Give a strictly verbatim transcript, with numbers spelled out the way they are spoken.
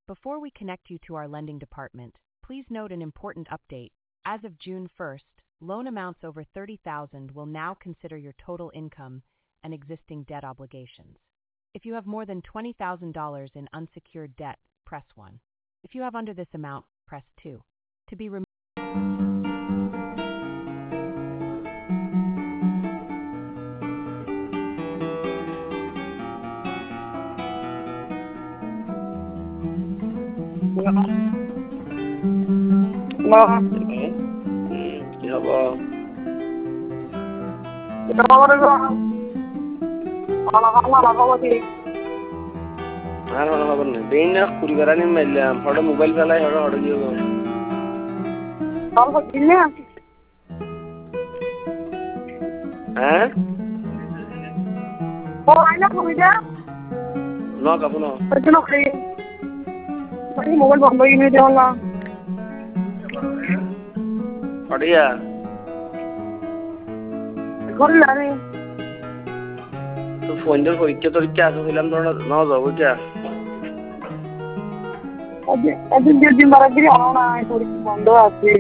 Before we connect you to our lending department, please note an important update. As of June first, loan amounts over thirty thousand dollars will now consider your total income and existing debt obligations. If you have more than twenty thousand dollars in unsecured debt, press one. If you have under this amount, press two. To be removed. Hello. কি খবৰ? আর ভালো খবর নেই। দিন না কুড়ি বেড়া নিয়ে মারলাম হঠাৎ মোবাইল ফেলাই হঠাৎ হঠাৎ গিয়ে গো হ্যাঁ ন কাপু ন মোবাইল বন্ধ কিনে দেওয়া অডিয়া করলে তো ফোন দিয়ে পরীক্ষা টরীক্ষা আছে ছিলাম তোর না যাবো কে একদিন দেড় দিন বারা গিয়ে আনো না বন্ধ আছে